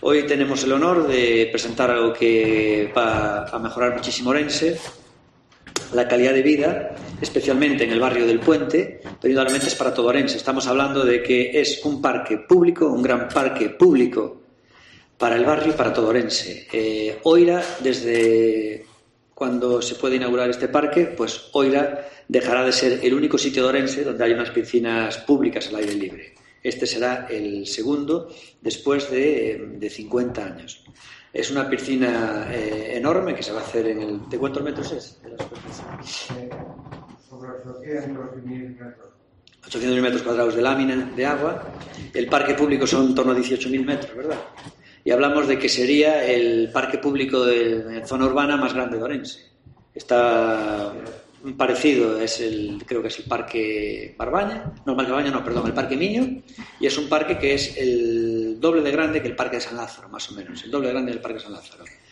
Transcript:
Hoy tenemos el honor de presentar algo que va a mejorar muchísimo Orense, la calidad de vida, especialmente en el barrio del Puente, pero igualmente es para todo Orense. Estamos hablando de que es un parque público, un gran parque público para el barrio y para todo Orense. Oira, desde cuando se puede inaugurar este parque, pues Oira dejará de ser el único sitio de Orense donde hay unas piscinas públicas al aire libre. Este será el segundo después de 50 años. Es una piscina enorme que se va a hacer en el... ¿De cuántos metros es? Sobre 800.000 metros. 800.000 metros cuadrados de lámina de agua. El parque público son en torno a 18.000 metros, ¿verdad? Y hablamos de que sería el parque público de zona urbana más grande de Orense. Está parecido, creo que es el Parque Barbaña, el Parque Miño, y es un parque que es el doble de grande que el Parque de San Lázaro, más o menos, el doble de grande del Parque de San Lázaro.